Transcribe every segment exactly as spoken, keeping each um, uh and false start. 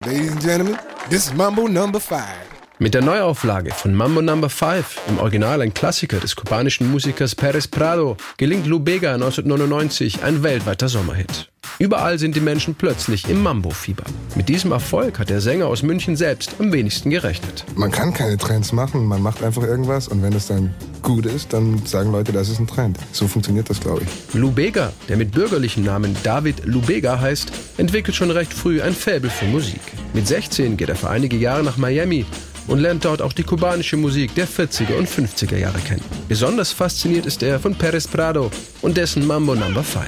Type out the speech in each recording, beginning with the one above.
Ladies and gentlemen, this is Mambo Number Five. Mit der Neuauflage von Mambo Number Five, im Original ein Klassiker des kubanischen Musikers Pérez Prado, gelingt Lou Bega neunzehnhundertneunundneunzig ein weltweiter Sommerhit. Überall sind die Menschen plötzlich im Mambo-Fieber. Mit diesem Erfolg hat der Sänger aus München selbst am wenigsten gerechnet. Man kann keine Trends machen, man macht einfach irgendwas und wenn es dann gut ist, dann sagen Leute, das ist ein Trend. So funktioniert das, glaube ich. Lou Bega, der mit bürgerlichem Namen David Lou Bega heißt, entwickelt schon recht früh ein Faible für Musik. Mit sechzehn geht er für einige Jahre nach Miami und lernt dort auch die kubanische Musik der vierziger und fünfziger Jahre kennen. Besonders fasziniert ist er von Pérez Prado und dessen Mambo Number Five.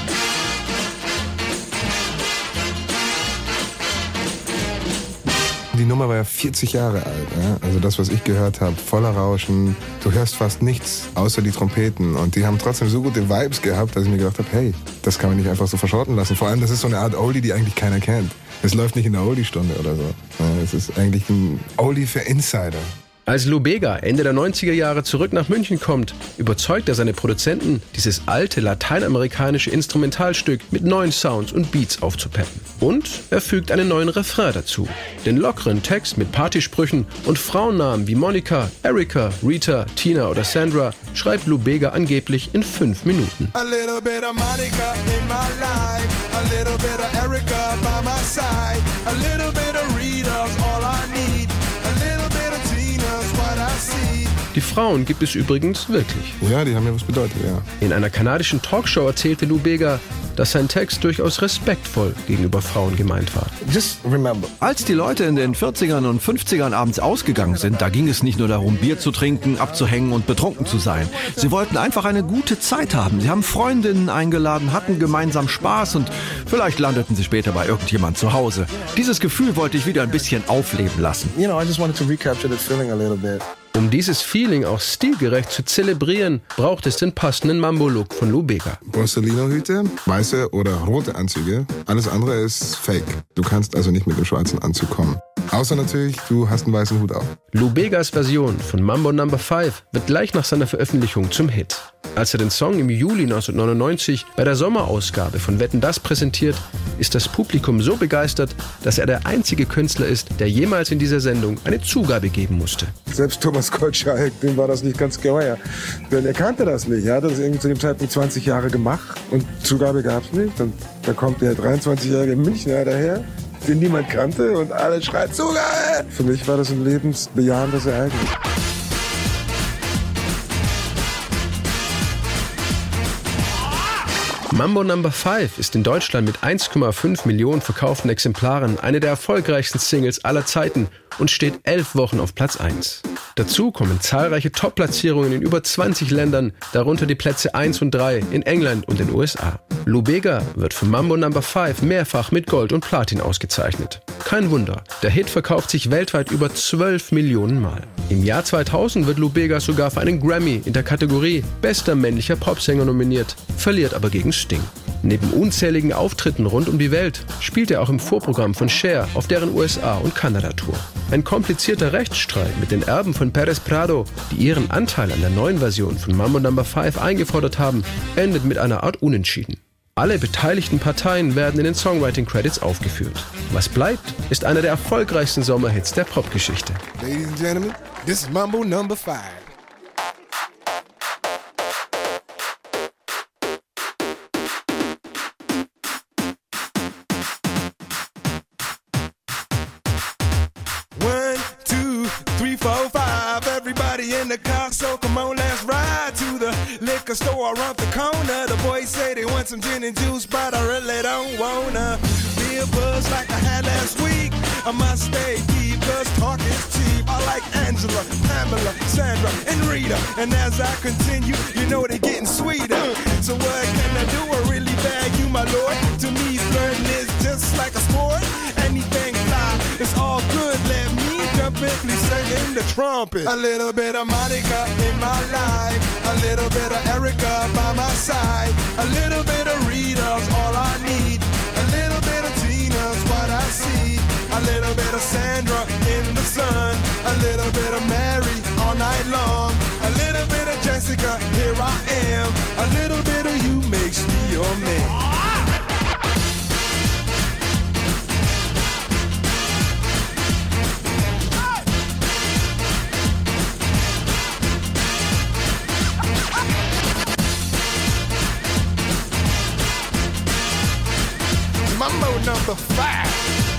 Die Nummer war ja vierzig Jahre alt, ja? Also das, was ich gehört habe, voller Rauschen. Du hörst fast nichts außer die Trompeten und die haben trotzdem so gute Vibes gehabt, dass ich mir gedacht habe, hey, das kann man nicht einfach so verschrotten lassen. Vor allem, das ist so eine Art Oldie, die eigentlich keiner kennt. Es läuft nicht in der Oldie-Stunde oder so. Es ist eigentlich ein Oldie für Insider. Als Lou Bega Ende der neunziger Jahre zurück nach München kommt, überzeugt er seine Produzenten, dieses alte lateinamerikanische Instrumentalstück mit neuen Sounds und Beats aufzupeppen. Und er fügt einen neuen Refrain dazu. Den lockeren Text mit Partysprüchen und Frauennamen wie Monica, Erika, Rita, Tina oder Sandra schreibt Lou Bega angeblich in fünf Minuten. A little bit of Monica in my life, a little bit of Erika by my side, a little bit of Rita's all I need, a little bit of Tina's what I see. Die Frauen gibt es übrigens wirklich. Ja, die haben mir was bedeutet, ja. In einer kanadischen Talkshow erzählte Lou Bega, dass sein Text durchaus respektvoll gegenüber Frauen gemeint war. Just remember. Als die Leute in den vierzigern und fünfzigern abends ausgegangen sind, da ging es nicht nur darum, Bier zu trinken, abzuhängen und betrunken zu sein. Sie wollten einfach eine gute Zeit haben. Sie haben Freundinnen eingeladen, hatten gemeinsam Spaß und vielleicht landeten sie später bei irgendjemand zu Hause. Dieses Gefühl wollte ich wieder ein bisschen aufleben lassen. You know, I just wanted to recapture the feeling a little bit. Um dieses Feeling auch stilgerecht zu zelebrieren, braucht es den passenden Mambo-Look von Lou Bega. Borsalino-Hüte, weiße oder rote Anzüge. Alles andere ist fake. Du kannst also nicht mit dem schwarzen Anzug kommen. Außer natürlich, du hast einen weißen Hut auf. Lou Begas Version von Mambo Number Five wird gleich nach seiner Veröffentlichung zum Hit. Als er den Song im Juli neunzehnhundertneunundneunzig bei der Sommerausgabe von Wetten, dass präsentiert, ist das Publikum so begeistert, dass er der einzige Künstler ist, der jemals in dieser Sendung eine Zugabe geben musste. Selbst Thomas Gottschalk, dem war das nicht ganz geheuer. Denn er kannte das nicht. Er hat das irgendwie zu dem Zeitpunkt zwanzig Jahre gemacht und Zugabe gab es nicht. Und da kommt der dreiundzwanzigjährige Münchner daher, den niemand kannte und alle schreien Zugabe! Für mich war das ein lebensbejahendes Ereignis. Mambo Number Five ist in Deutschland mit eins Komma fünf Millionen verkauften Exemplaren eine der erfolgreichsten Singles aller Zeiten und steht elf Wochen auf Platz eins. Dazu kommen zahlreiche Top-Platzierungen in über zwanzig Ländern, darunter die Plätze eins und drei in England und den U S A. Lou Bega wird für Mambo Number Five mehrfach mit Gold und Platin ausgezeichnet. Kein Wunder, der Hit verkauft sich weltweit über zwölf Millionen Mal. Im Jahr zweitausend wird Lou Bega sogar für einen Grammy in der Kategorie Bester männlicher Popsänger nominiert, verliert aber gegen Sting. Neben unzähligen Auftritten rund um die Welt spielt er auch im Vorprogramm von Cher auf deren U S A- und Kanada-Tour. Ein komplizierter Rechtsstreit mit den Erben von Pérez Prado, die ihren Anteil an der neuen Version von Mambo Number Five eingefordert haben, endet mit einer Art Unentschieden. Alle beteiligten Parteien werden in den Songwriting-Credits aufgeführt. Was bleibt, ist einer der erfolgreichsten Sommerhits der Popgeschichte. Ladies and gentlemen, this is Mambo Number Five. Four, five, everybody in the car, so come on, let's ride to the liquor store around the corner. The boys say they want some gin and juice, but I really don't wanna be a buzz like I had last week. I must stay deep, cause talk is cheap. I like Angela, Pamela, Sandra, and Rita. And as I continue, you know they're getting sweeter. So what can I do? I really bag you, my lord. To me, flirting is just like a sport. Anything fly, it's all good, let me jump in, please sing in the trumpet. A little bit of Monica in my life, a little bit of Erika by my side, a little bit of Rita's all I need, a little bit of Tina's what I see, a little bit of Sandra in the sun, a little bit of Mary all night long, a little bit of Jessica, here I am, a little bit of you makes me your man. Mambo number five.